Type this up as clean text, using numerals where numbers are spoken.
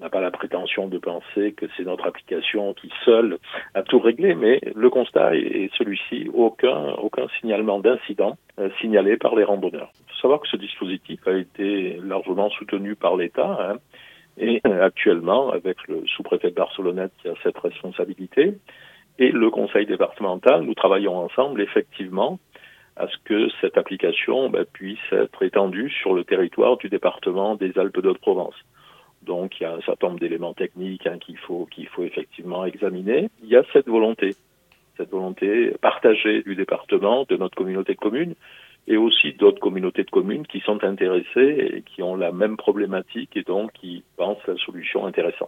n'a pas la prétention de penser que c'est notre application qui seule a tout réglé, mais le constat est celui-ci, aucun signalement d'incident signalé par les randonneurs. Il faut savoir que ce dispositif a été largement soutenu par l'État, et actuellement, avec le sous-préfet de Barcelonnette qui a cette responsabilité, et le conseil départemental, nous travaillons ensemble effectivement à ce que cette application puisse être étendue sur le territoire du département des Alpes-de-Haute-Provence. Donc il y a un certain nombre d'éléments techniques qu'il faut effectivement examiner. Il y a cette volonté partagée du département, de notre communauté de communes, et aussi d'autres communautés de communes qui sont intéressées et qui ont la même problématique et donc qui pensent la solution intéressante.